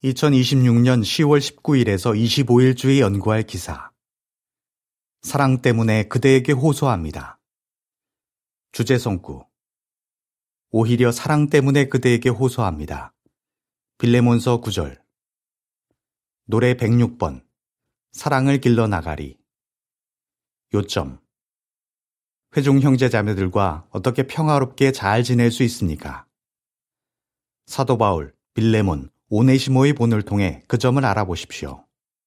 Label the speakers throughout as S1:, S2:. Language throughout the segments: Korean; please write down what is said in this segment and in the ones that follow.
S1: 2026년 10월 19일에서 25일주에 연구할 기사. 사랑 때문에 그대에게 호소합니다. 주제 성구. 오히려 사랑 때문에 그대에게 호소합니다. 빌레몬서 9절. 노래 106번. 사랑을 길러 나가리. 요점. 회중 형제 자매들과 어떻게 평화롭게 잘 지낼 수 있습니까? 사도 바울, 빌레몬, 오네시모의 본을 통해 그 점을 알아보십시오.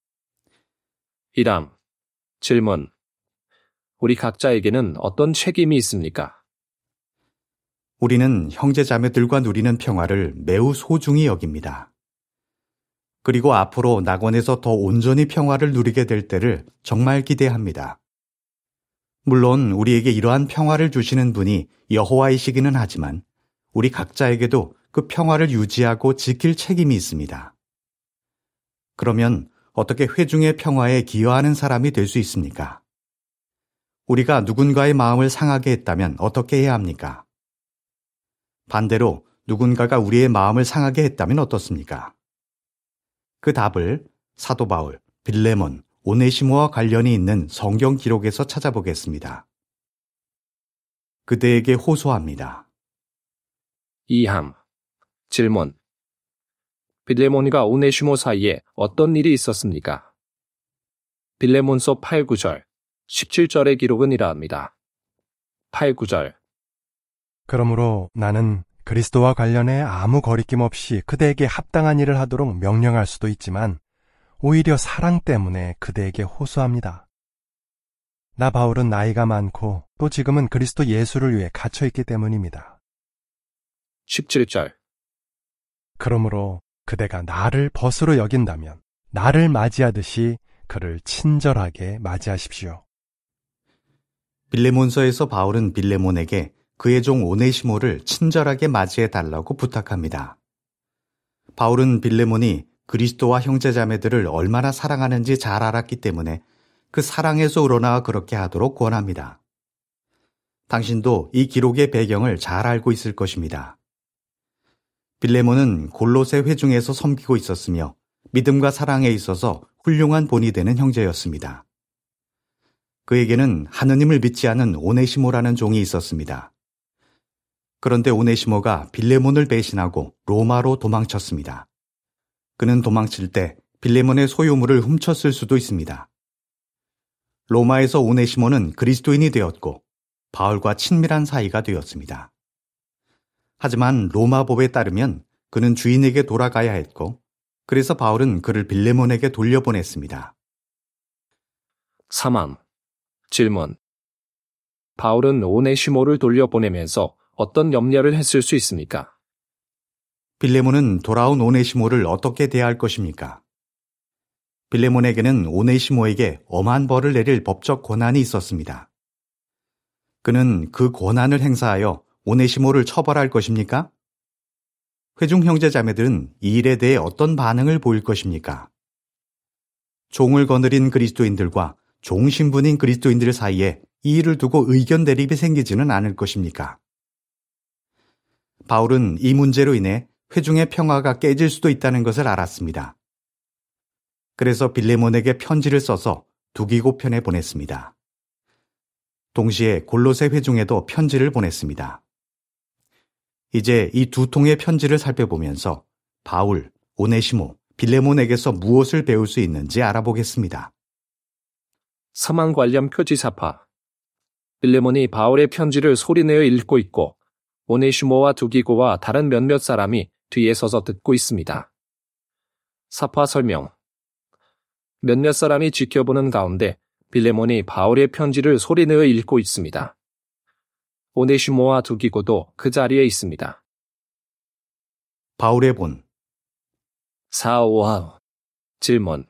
S2: 1함. 질문. 우리 각자에게는 어떤 책임이 있습니까?
S1: 우리는 형제 자매들과 누리는 평화를 매우 소중히 여깁니다. 그리고 앞으로 낙원에서 더 온전히 평화를 누리게 될 때를 정말 기대합니다. 물론 우리에게 이러한 평화를 주시는 분이 여호와이시기는 하지만 우리 각자에게도 그 평화를 유지하고 지킬 책임이 있습니다. 그러면 어떻게 회중의 평화에 기여하는 사람이 될 수 있습니까? 우리가 누군가의 마음을 상하게 했다면 어떻게 해야 합니까? 반대로 누군가가 우리의 마음을 상하게 했다면 어떻습니까? 그 답을 사도 바울, 빌레몬, 오네시모와 관련이 있는 성경 기록에서 찾아보겠습니다. 그대에게 호소합니다.
S2: 2함. 질문. 빌레몬과 오네시모 사이에 어떤 일이 있었습니까? 빌레몬서 8, 9절, 17절의 기록은 이러합니다. 8, 9절.
S3: 그러므로 나는 그리스도와 관련해 아무 거리낌 없이 그대에게 합당한 일을 하도록 명령할 수도 있지만 오히려 사랑 때문에 그대에게 호소합니다. 나 바울은 나이가 많고 또 지금은 그리스도 예수를 위해 갇혀있기 때문입니다.
S2: 17절.
S3: 그러므로 그대가 나를 벗으로 여긴다면 나를 맞이하듯이 그를 친절하게 맞이하십시오.
S1: 빌레몬서에서 바울은 빌레몬에게 그의 종 오네시모를 친절하게 맞이해달라고 부탁합니다. 바울은 빌레몬이 그리스도와 형제자매들을 얼마나 사랑하는지 잘 알았기 때문에 그 사랑에서 우러나와 그렇게 하도록 권합니다. 당신도 이 기록의 배경을 잘 알고 있을 것입니다. 빌레몬은 골로새 회중에서 섬기고 있었으며 믿음과 사랑에 있어서 훌륭한 본이 되는 형제였습니다. 그에게는 하느님을 믿지 않은 오네시모라는 종이 있었습니다. 그런데 오네시모가 빌레몬을 배신하고 로마로 도망쳤습니다. 그는 도망칠 때 빌레몬의 소유물을 훔쳤을 수도 있습니다. 로마에서 오네시모는 그리스도인이 되었고 바울과 친밀한 사이가 되었습니다. 하지만 로마 법에 따르면 그는 주인에게 돌아가야 했고 그래서 바울은 그를 빌레몬에게 돌려보냈습니다.
S2: 3함. 질문. 바울은 오네시모를 돌려보내면서 어떤 염려를 했을 수 있습니까?
S1: 빌레몬은 돌아온 오네시모를 어떻게 대할 것입니까? 빌레몬에게는 오네시모에게 엄한 벌을 내릴 법적 권한이 있었습니다. 그는 그 권한을 행사하여 오네시모를 처벌할 것입니까? 회중 형제 자매들은 이 일에 대해 어떤 반응을 보일 것입니까? 종을 거느린 그리스도인들과 종 신분인 그리스도인들 사이에 이 일을 두고 의견 대립이 생기지는 않을 것입니까? 바울은 이 문제로 인해 회중의 평화가 깨질 수도 있다는 것을 알았습니다. 그래서 빌레몬에게 편지를 써서 두기고편에 보냈습니다. 동시에 골로새 회중에도 편지를 보냈습니다. 이제 이 두 통의 편지를 살펴보면서 바울, 오네시모, 빌레몬에게서 무엇을 배울 수 있는지 알아보겠습니다.
S2: 사망 관련 표지사파. 빌레몬이 바울의 편지를 소리내어 읽고 있고 오네시모와 두기고와 다른 몇몇 사람이 뒤에 서서 듣고 있습니다. 사파 설명. 몇몇 사람이 지켜보는 가운데 빌레몬이 바울의 편지를 소리내어 읽고 있습니다. 오네시모와 두기고도 그 자리에 있습니다.
S1: 바울의 본.
S2: 4, 5함. 질문.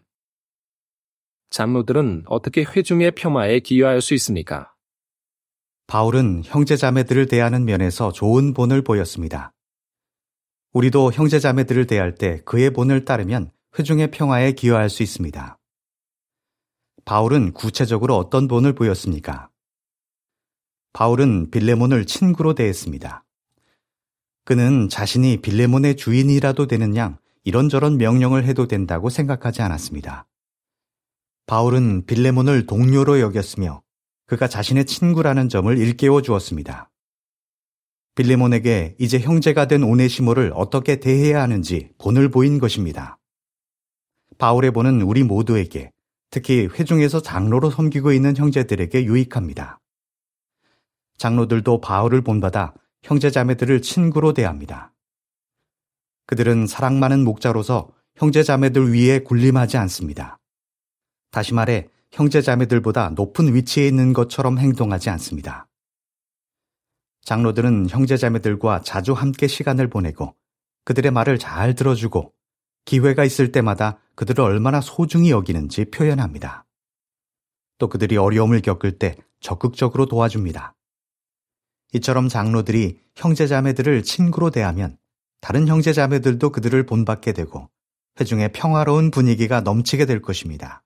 S2: 장로들은 어떻게 회중의 평화에 기여할 수 있습니까?
S1: 바울은 형제자매들을 대하는 면에서 좋은 본을 보였습니다. 우리도 형제자매들을 대할 때 그의 본을 따르면 회중의 평화에 기여할 수 있습니다. 바울은 구체적으로 어떤 본을 보였습니까? 바울은 빌레몬을 친구로 대했습니다. 그는 자신이 빌레몬의 주인이라도 되는 양 이런저런 명령을 해도 된다고 생각하지 않았습니다. 바울은 빌레몬을 동료로 여겼으며 그가 자신의 친구라는 점을 일깨워 주었습니다. 빌레몬에게 이제 형제가 된 오네시모를 어떻게 대해야 하는지 본을 보인 것입니다. 바울의 본은 우리 모두에게, 특히 회중에서 장로로 섬기고 있는 형제들에게 유익합니다. 장로들도 바울을 본받아 형제자매들을 친구로 대합니다. 그들은 사랑 많은 목자로서 형제자매들 위에 군림하지 않습니다. 다시 말해 형제자매들보다 높은 위치에 있는 것처럼 행동하지 않습니다. 장로들은 형제자매들과 자주 함께 시간을 보내고 그들의 말을 잘 들어주고 기회가 있을 때마다 그들을 얼마나 소중히 여기는지 표현합니다. 또 그들이 어려움을 겪을 때 적극적으로 도와줍니다. 이처럼 장로들이 형제자매들을 친구로 대하면 다른 형제자매들도 그들을 본받게 되고 회중에 평화로운 분위기가 넘치게 될 것입니다.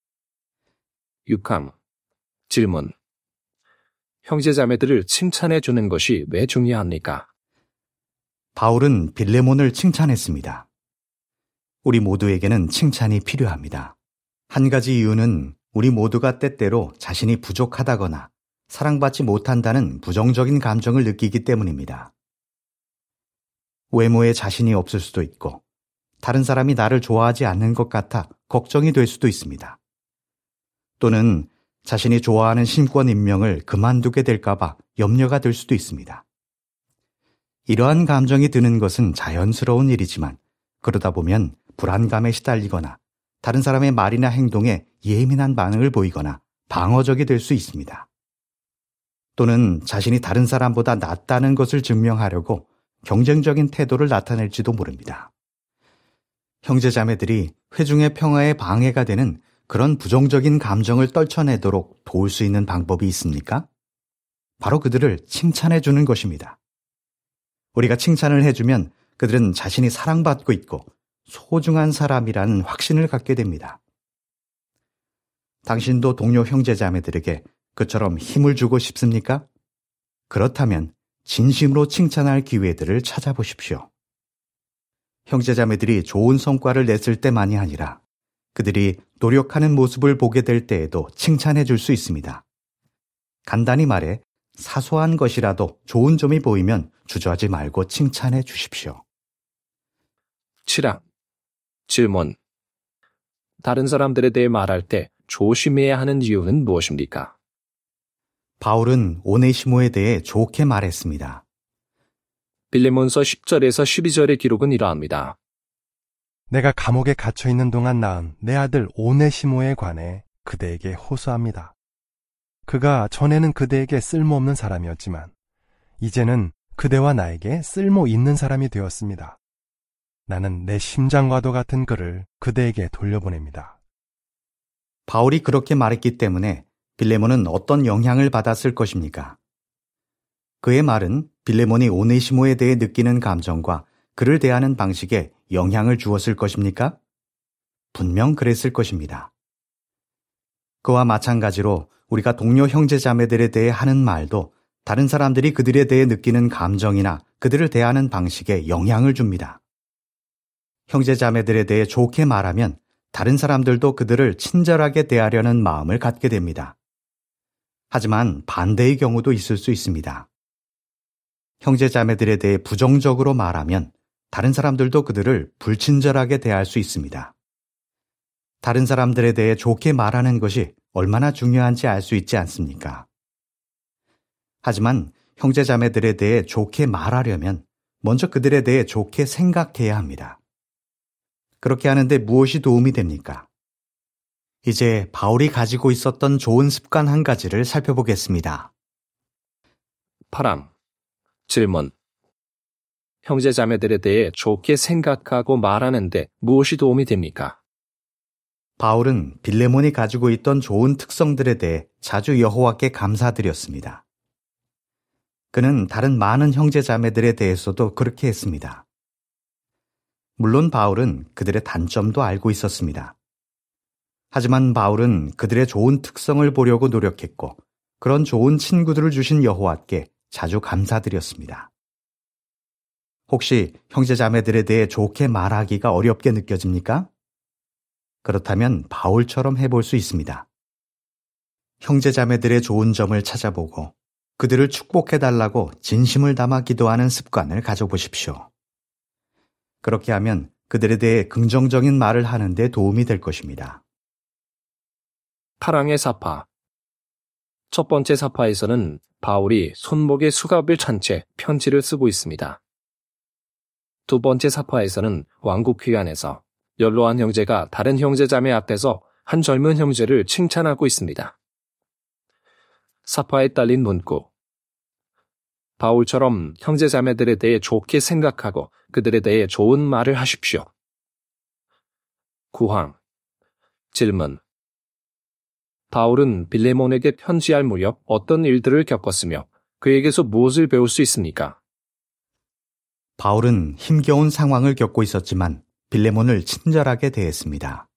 S2: 6항. 질문. 형제자매들을 칭찬해 주는 것이 왜 중요합니까?
S1: 바울은 빌레몬을 칭찬했습니다. 우리 모두에게는 칭찬이 필요합니다. 한 가지 이유는 우리 모두가 때때로 자신이 부족하다거나 사랑받지 못한다는 부정적인 감정을 느끼기 때문입니다. 외모에 자신이 없을 수도 있고 다른 사람이 나를 좋아하지 않는 것 같아 걱정이 될 수도 있습니다. 또는 자신이 좋아하는 신권 임명을 그만두게 될까봐 염려가 될 수도 있습니다. 이러한 감정이 드는 것은 자연스러운 일이지만 그러다 보면 불안감에 시달리거나 다른 사람의 말이나 행동에 예민한 반응을 보이거나 방어적이 될 수 있습니다. 또는 자신이 다른 사람보다 낫다는 것을 증명하려고 경쟁적인 태도를 나타낼지도 모릅니다. 형제자매들이 회중의 평화에 방해가 되는 그런 부정적인 감정을 떨쳐내도록 도울 수 있는 방법이 있습니까? 바로 그들을 칭찬해 주는 것입니다. 우리가 칭찬을 해주면 그들은 자신이 사랑받고 있고 소중한 사람이라는 확신을 갖게 됩니다. 당신도 동료 형제자매들에게 그처럼 힘을 주고 싶습니까? 그렇다면 진심으로 칭찬할 기회들을 찾아보십시오. 형제자매들이 좋은 성과를 냈을 때만이 아니라 그들이 노력하는 모습을 보게 될 때에도 칭찬해 줄 수 있습니다. 간단히 말해 사소한 것이라도 좋은 점이 보이면 주저하지 말고 칭찬해 주십시오.
S2: 7항. 질문. 다른 사람들에 대해 말할 때 조심해야 하는 이유는 무엇입니까?
S1: 바울은 오네시모에 대해 좋게 말했습니다.
S2: 빌레몬서 10절에서 12절의 기록은 이러합니다.
S3: 내가 감옥에 갇혀 있는 동안 낳은 내 아들 오네시모에 관해 그대에게 호소합니다. 그가 전에는 그대에게 쓸모없는 사람이었지만 이제는 그대와 나에게 쓸모 있는 사람이 되었습니다. 나는 내 심장과도 같은 그를 그대에게 돌려보냅니다.
S1: 바울이 그렇게 말했기 때문에 빌레몬은 어떤 영향을 받았을 것입니까? 그의 말은 빌레몬이 오네시모에 대해 느끼는 감정과 그를 대하는 방식에 영향을 주었을 것입니까? 분명 그랬을 것입니다. 그와 마찬가지로 우리가 동료 형제자매들에 대해 하는 말도 다른 사람들이 그들에 대해 느끼는 감정이나 그들을 대하는 방식에 영향을 줍니다. 형제자매들에 대해 좋게 말하면 다른 사람들도 그들을 친절하게 대하려는 마음을 갖게 됩니다. 하지만 반대의 경우도 있을 수 있습니다. 형제자매들에 대해 부정적으로 말하면 다른 사람들도 그들을 불친절하게 대할 수 있습니다. 다른 사람들에 대해 좋게 말하는 것이 얼마나 중요한지 알 수 있지 않습니까? 하지만 형제자매들에 대해 좋게 말하려면 먼저 그들에 대해 좋게 생각해야 합니다. 그렇게 하는데 무엇이 도움이 됩니까? 이제 바울이 가지고 있었던 좋은 습관 한 가지를 살펴보겠습니다.
S2: 8항. 질문. 형제자매들에 대해 좋게 생각하고 말하는데 무엇이 도움이 됩니까?
S1: 바울은 빌레몬이 가지고 있던 좋은 특성들에 대해 자주 여호와께 감사드렸습니다. 그는 다른 많은 형제자매들에 대해서도 그렇게 했습니다. 물론 바울은 그들의 단점도 알고 있었습니다. 하지만 바울은 그들의 좋은 특성을 보려고 노력했고 그런 좋은 친구들을 주신 여호와께 자주 감사드렸습니다. 혹시 형제자매들에 대해 좋게 말하기가 어렵게 느껴집니까? 그렇다면 바울처럼 해볼 수 있습니다. 형제자매들의 좋은 점을 찾아보고 그들을 축복해달라고 진심을 담아 기도하는 습관을 가져보십시오. 그렇게 하면 그들에 대해 긍정적인 말을 하는 데 도움이 될 것입니다.
S2: 파랑의 사파. 첫 번째 사파에서는 바울이 손목에 수갑을 찬 채 편지를 쓰고 있습니다. 두 번째 사파에서는 왕국 귀환에서 연로한 형제가 다른 형제자매 앞에서 한 젊은 형제를 칭찬하고 있습니다. 사파에 딸린 문구. 바울처럼 형제자매들에 대해 좋게 생각하고 그들에 대해 좋은 말을 하십시오. 구항. 질문. 바울은 빌레몬에게 편지할 무렵 어떤 일들을 겪었으며 그에게서 무엇을 배울 수 있습니까?
S1: 바울은 힘겨운 상황을 겪고 있었지만 빌레몬을 친절하게 대했습니다.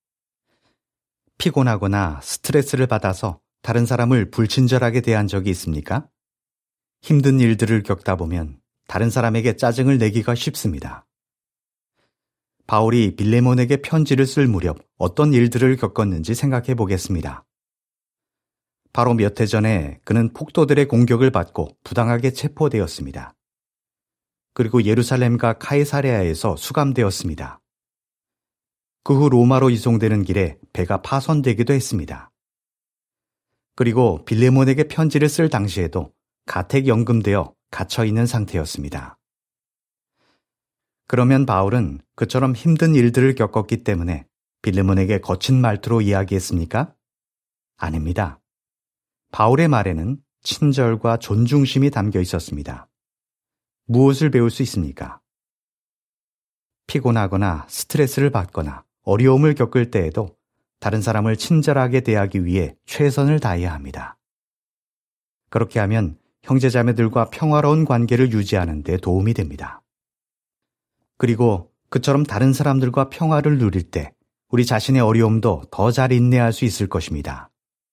S1: 피곤하거나 스트레스를 받아서 다른 사람을 불친절하게 대한 적이 있습니까? 힘든 일들을 겪다 보면 다른 사람에게 짜증을 내기가 쉽습니다. 바울이 빌레몬에게 편지를 쓸 무렵 어떤 일들을 겪었는지 생각해 보겠습니다. 바로 몇 해 전에 그는 폭도들의 공격을 받고 부당하게 체포되었습니다. 그리고 예루살렘과 카이사레아에서 수감되었습니다. 그 후 로마로 이송되는 길에 배가 파손되기도 했습니다. 그리고 빌레몬에게 편지를 쓸 당시에도 가택연금되어 갇혀있는 상태였습니다. 그러면 바울은 그처럼 힘든 일들을 겪었기 때문에 빌레몬에게 거친 말투로 이야기했습니까? 아닙니다. 바울의 말에는 친절과 존중심이 담겨 있었습니다. 무엇을 배울 수 있습니까? 피곤하거나 스트레스를 받거나 어려움을 겪을 때에도 다른 사람을 친절하게 대하기 위해 최선을 다해야 합니다. 그렇게 하면 형제자매들과 평화로운 관계를 유지하는 데 도움이 됩니다. 그리고 그처럼 다른 사람들과 평화를 누릴 때 우리 자신의 어려움도 더 잘 인내할 수 있을 것입니다.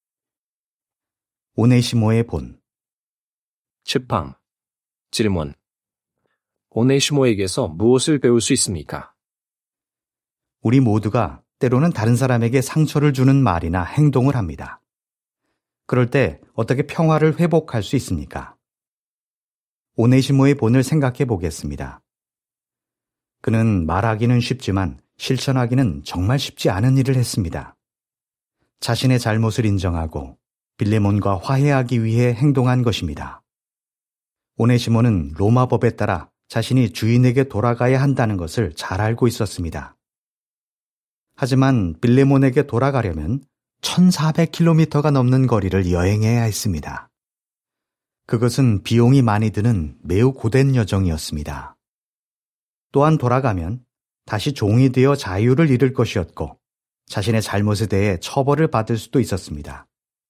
S1: 오네시모의 본.
S2: 칩팡. 질문. 오네시모에게서 무엇을 배울 수 있습니까?
S1: 우리 모두가 때로는 다른 사람에게 상처를 주는 말이나 행동을 합니다. 그럴 때 어떻게 평화를 회복할 수 있습니까? 오네시모의 본을 생각해 보겠습니다. 그는 말하기는 쉽지만 실천하기는 정말 쉽지 않은 일을 했습니다. 자신의 잘못을 인정하고 빌레몬과 화해하기 위해 행동한 것입니다. 오네시모는 로마법에 따라 자신이 주인에게 돌아가야 한다는 것을 잘 알고 있었습니다. 하지만 빌레몬에게 돌아가려면 1400km가 넘는 거리를 여행해야 했습니다. 그것은 비용이 많이 드는 매우 고된 여정이었습니다. 또한 돌아가면 다시 종이 되어 자유를 잃을 것이었고 자신의 잘못에 대해 처벌을 받을 수도 있었습니다.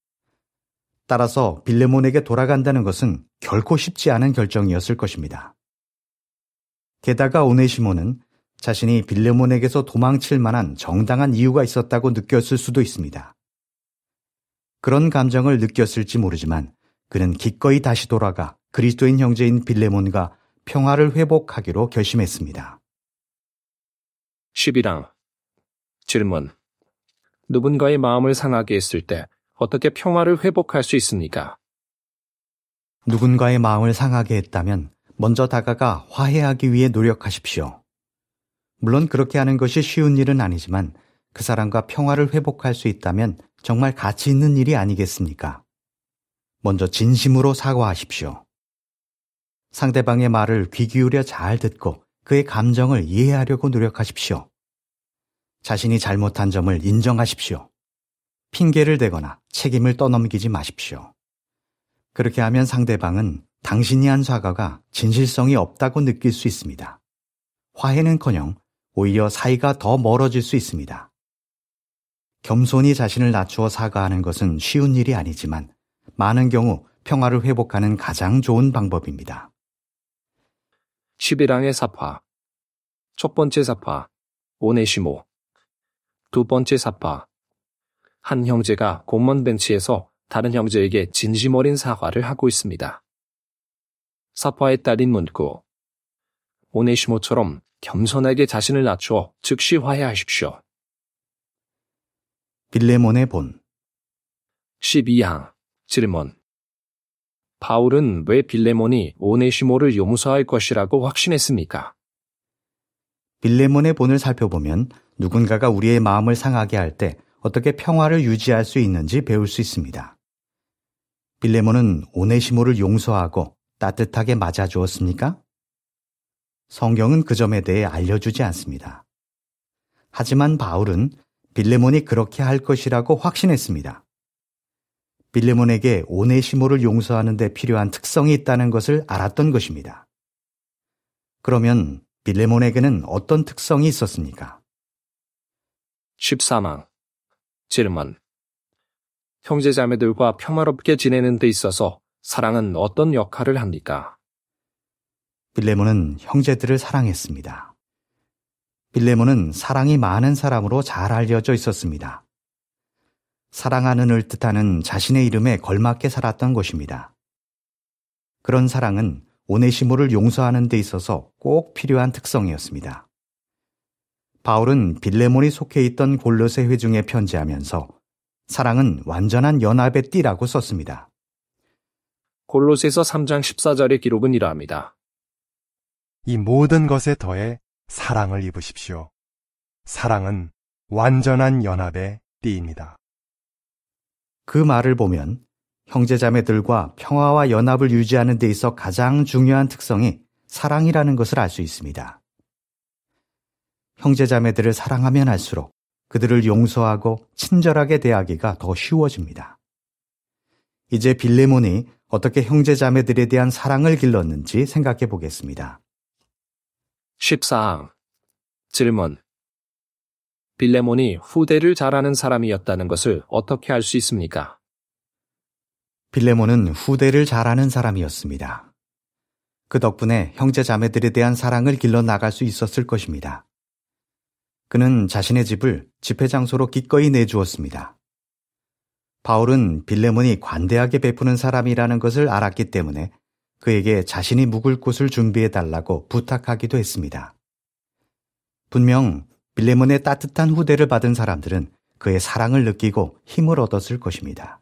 S1: 따라서 빌레몬에게 돌아간다는 것은 결코 쉽지 않은 결정이었을 것입니다. 게다가 오네시모는 자신이 빌레몬에게서 도망칠 만한 정당한 이유가 있었다고 느꼈을 수도 있습니다. 그런 감정을 느꼈을지 모르지만 그는 기꺼이 다시 돌아가 그리스도인 형제인 빌레몬과 평화를 회복하기로 결심했습니다.
S2: 11항. 질문. 누군가의 마음을 상하게 했을 때 어떻게 평화를 회복할 수 있습니까?
S1: 누군가의 마음을 상하게 했다면 먼저 다가가 화해하기 위해 노력하십시오. 물론 그렇게 하는 것이 쉬운 일은 아니지만 그 사람과 평화를 회복할 수 있다면 정말 가치 있는 일이 아니겠습니까? 먼저 진심으로 사과하십시오. 상대방의 말을 귀 기울여 잘 듣고 그의 감정을 이해하려고 노력하십시오. 자신이 잘못한 점을 인정하십시오. 핑계를 대거나 책임을 떠넘기지 마십시오. 그렇게 하면 상대방은 당신이 한 사과가 진실성이 없다고 느낄 수 있습니다. 화해는커녕 오히려 사이가 더 멀어질 수 있습니다. 겸손히 자신을 낮추어 사과하는 것은 쉬운 일이 아니지만 많은 경우 평화를 회복하는 가장 좋은 방법입니다.
S2: 11항의 사파. 첫 번째 사파. 오네시모. 두 번째 사파. 한 형제가 공무원 벤치에서 다른 형제에게 진심 어린 사과를 하고 있습니다. 사파에 딸린 문구. 오네시모처럼 겸손하게 자신을 낮추어 즉시 화해하십시오.
S1: 빌레몬의 본.
S2: 12항 질문. 바울은 왜 빌레몬이 오네시모를 용서할 것이라고 확신했습니까?
S1: 빌레몬의 본을 살펴보면 누군가가 우리의 마음을 상하게 할 때 어떻게 평화를 유지할 수 있는지 배울 수 있습니다. 빌레몬은 오네시모를 용서하고 따뜻하게 맞아주었습니까? 성경은 그 점에 대해 알려주지 않습니다. 하지만 바울은 빌레몬이 그렇게 할 것이라고 확신했습니다. 빌레몬에게 오네시모를 용서하는 데 필요한 특성이 있다는 것을 알았던 것입니다. 그러면 빌레몬에게는 어떤 특성이 있었습니까?
S2: 13항 질문. 형제자매들과 평화롭게 지내는 데 있어서 사랑은 어떤 역할을 합니까?
S1: 빌레몬은 형제들을 사랑했습니다. 빌레몬은 사랑이 많은 사람으로 잘 알려져 있었습니다. 사랑하는을 뜻하는 자신의 이름에 걸맞게 살았던 것입니다. 그런 사랑은 오네시모를 용서하는 데 있어서 꼭 필요한 특성이었습니다. 바울은 빌레몬이 속해 있던 골로새 회중에 편지하면서 사랑은 완전한 연합의 띠라고 썼습니다.
S2: 골로새서 3장 14절의 기록은 이러합니다.
S3: 이 모든 것에 더해 사랑을 입으십시오. 사랑은 완전한 연합의 띠입니다.
S1: 그 말을 보면 형제자매들과 평화와 연합을 유지하는 데 있어 가장 중요한 특성이 사랑이라는 것을 알 수 있습니다. 형제자매들을 사랑하면 할수록 그들을 용서하고 친절하게 대하기가 더 쉬워집니다. 이제 빌레몬이 어떻게 형제자매들에 대한 사랑을 길렀는지 생각해 보겠습니다.
S2: 14항 질문. 빌레몬이 후대를 잘하는 사람이었다는 것을 어떻게 알 수 있습니까?
S1: 빌레몬은 후대를 잘하는 사람이었습니다. 그 덕분에 형제자매들에 대한 사랑을 길러 나갈 수 있었을 것입니다. 그는 자신의 집을 집회장소로 기꺼이 내주었습니다. 바울은 빌레몬이 관대하게 베푸는 사람이라는 것을 알았기 때문에 그에게 자신이 묵을 곳을 준비해달라고 부탁하기도 했습니다. 분명 빌레몬의 따뜻한 후대를 받은 사람들은 그의 사랑을 느끼고 힘을 얻었을 것입니다.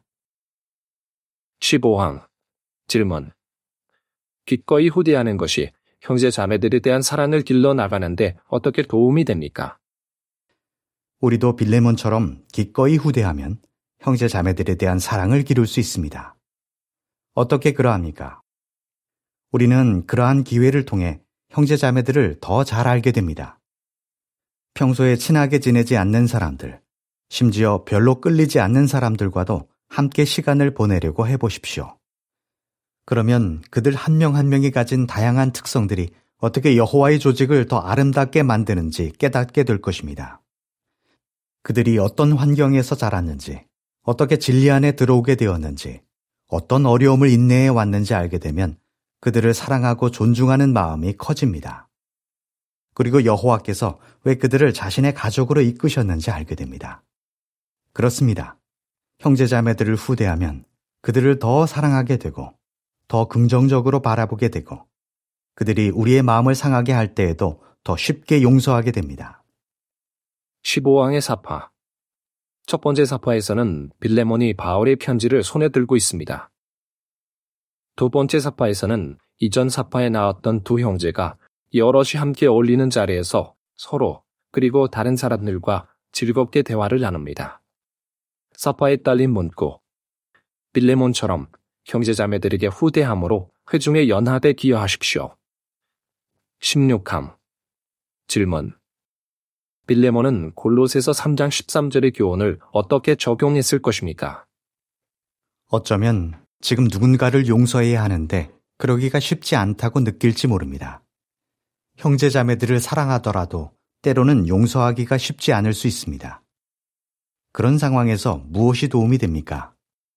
S2: 15항 질문. 기꺼이 후대하는 것이 형제 자매들에 대한 사랑을 길러 나가는데 어떻게 도움이 됩니까?
S1: 우리도 빌레몬처럼 기꺼이 후대하면 형제 자매들에 대한 사랑을 기를 수 있습니다. 어떻게 그러합니까? 우리는 그러한 기회를 통해 형제 자매들을 더 잘 알게 됩니다. 평소에 친하게 지내지 않는 사람들, 심지어 별로 끌리지 않는 사람들과도 함께 시간을 보내려고 해보십시오. 그러면 그들 한 명 한 명이 가진 다양한 특성들이 어떻게 여호와의 조직을 더 아름답게 만드는지 깨닫게 될 것입니다. 그들이 어떤 환경에서 자랐는지, 어떻게 진리 안에 들어오게 되었는지, 어떤 어려움을 인내해 왔는지 알게 되면 그들을 사랑하고 존중하는 마음이 커집니다. 그리고 여호와께서 왜 그들을 자신의 가족으로 이끄셨는지 알게 됩니다. 그렇습니다. 형제자매들을 후대하면 그들을 더 사랑하게 되고 더 긍정적으로 바라보게 되고 그들이 우리의 마음을 상하게 할 때에도 더 쉽게 용서하게 됩니다.
S2: 15항의 사파. 첫 번째 사파에서는 빌레몬이 바울의 편지를 손에 들고 있습니다. 두 번째 사파에서는 이전 사파에 나왔던 두 형제가 여럿이 함께 어울리는 자리에서 서로 그리고 다른 사람들과 즐겁게 대화를 나눕니다. 사파에 딸린 문구. 빌레몬처럼 형제자매들에게 후대함으로 회중의 연합에 기여하십시오. 16항 질문. 빌레몬은 골로새서 3장 13절의 교훈을 어떻게 적용했을 것입니까?
S1: 어쩌면 지금 누군가를 용서해야 하는데 그러기가 쉽지 않다고 느낄지 모릅니다. 형제자매들을 사랑하더라도 때로는 용서하기가 쉽지 않을 수 있습니다. 그런 상황에서 무엇이 도움이 됩니까?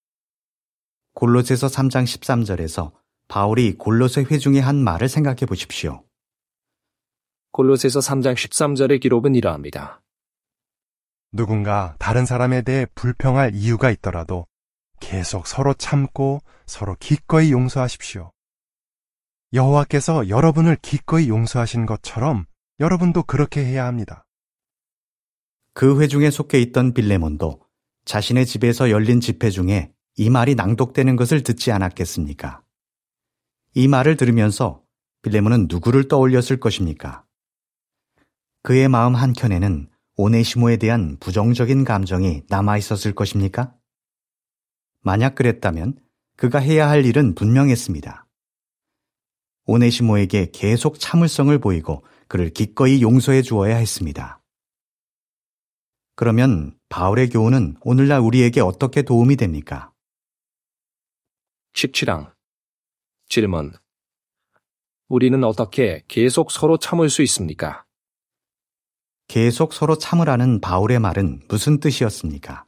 S1: 골로새서 3장 13절에서 바울이 골로새 회중에 한 말을 생각해 보십시오.
S2: 골로새서 3장 13절의 기록은 이러합니다.
S3: 누군가 다른 사람에 대해 불평할 이유가 있더라도 계속 서로 참고 서로 기꺼이 용서하십시오. 여호와께서 여러분을 기꺼이 용서하신 것처럼 여러분도 그렇게 해야 합니다.
S1: 그 회중에 속해 있던 빌레몬도 자신의 집에서 열린 집회 중에 이 말이 낭독되는 것을 듣지 않았겠습니까? 이 말을 들으면서 빌레몬은 누구를 떠올렸을 것입니까? 그의 마음 한켠에는 오네시모에 대한 부정적인 감정이 남아 있었을 것입니까? 만약 그랬다면 그가 해야 할 일은 분명했습니다. 오네시모에게 계속 참을성을 보이고 그를 기꺼이 용서해 주어야 했습니다. 그러면 바울의 교훈은 오늘날 우리에게 어떻게 도움이 됩니까?
S2: 17항 질문. 우리는 어떻게 계속 서로 참을 수 있습니까?
S1: 계속 서로 참으라는 바울의 말은 무슨 뜻이었습니까?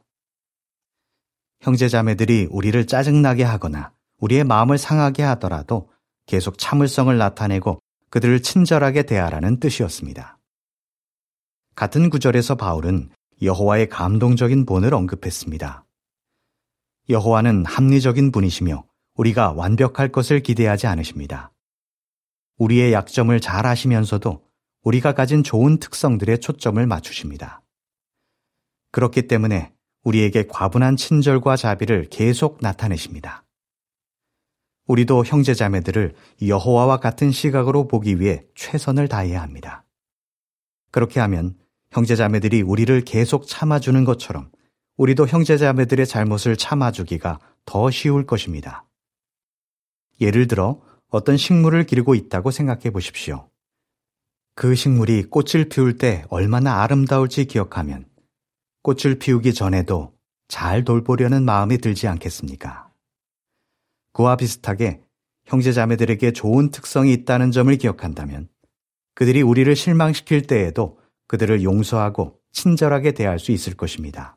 S1: 형제자매들이 우리를 짜증나게 하거나 우리의 마음을 상하게 하더라도 계속 참을성을 나타내고 그들을 친절하게 대하라는 뜻이었습니다. 같은 구절에서 바울은 여호와의 감동적인 본을 언급했습니다. 여호와는 합리적인 분이시며 우리가 완벽할 것을 기대하지 않으십니다. 우리의 약점을 잘 아시면서도 우리가 가진 좋은 특성들에 초점을 맞추십니다. 그렇기 때문에 우리에게 과분한 친절과 자비를 계속 나타내십니다. 우리도 형제자매들을 여호와와 같은 시각으로 보기 위해 최선을 다해야 합니다. 그렇게 하면 형제자매들이 우리를 계속 참아주는 것처럼 우리도 형제자매들의 잘못을 참아주기가 더 쉬울 것입니다. 예를 들어 어떤 식물을 기르고 있다고 생각해 보십시오. 그 식물이 꽃을 피울 때 얼마나 아름다울지 기억하면 꽃을 피우기 전에도 잘 돌보려는 마음이 들지 않겠습니까? 그와 비슷하게 형제자매들에게 좋은 특성이 있다는 점을 기억한다면 그들이 우리를 실망시킬 때에도 그들을 용서하고 친절하게 대할 수 있을 것입니다.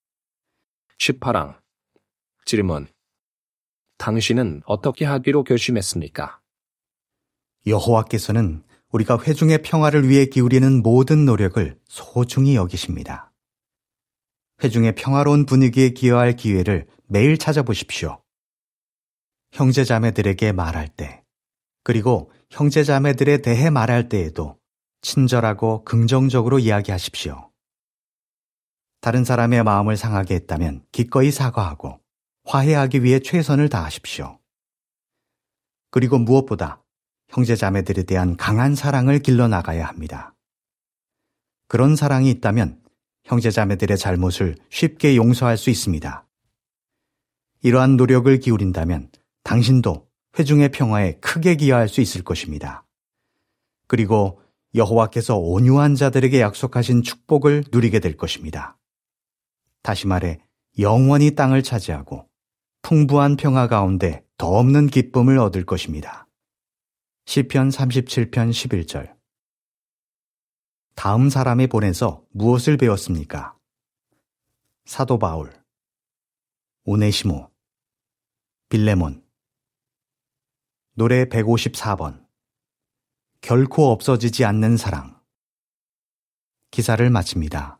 S2: 18항 질문. 당신은 어떻게 하기로 결심했습니까?
S1: 여호와께서는 우리가 회중의 평화를 위해 기울이는 모든 노력을 소중히 여기십니다. 회중의 평화로운 분위기에 기여할 기회를 매일 찾아보십시오. 형제자매들에게 말할 때, 그리고 형제자매들에 대해 말할 때에도 친절하고 긍정적으로 이야기하십시오. 다른 사람의 마음을 상하게 했다면 기꺼이 사과하고 화해하기 위해 최선을 다하십시오. 그리고 무엇보다 형제자매들에 대한 강한 사랑을 길러나가야 합니다. 그런 사랑이 있다면 형제자매들의 잘못을 쉽게 용서할 수 있습니다. 이러한 노력을 기울인다면 당신도 회중의 평화에 크게 기여할 수 있을 것입니다. 그리고 여호와께서 온유한 자들에게 약속하신 축복을 누리게 될 것입니다. 다시 말해 영원히 땅을 차지하고 풍부한 평화 가운데 더 없는 기쁨을 얻을 것입니다. 시편 37편 11절. 다음 사람에 보내서 무엇을 배웠습니까? 사도 바울, 오네시모, 빌레몬. 노래 154번. 결코 없어지지 않는 사랑. 기사를 마칩니다.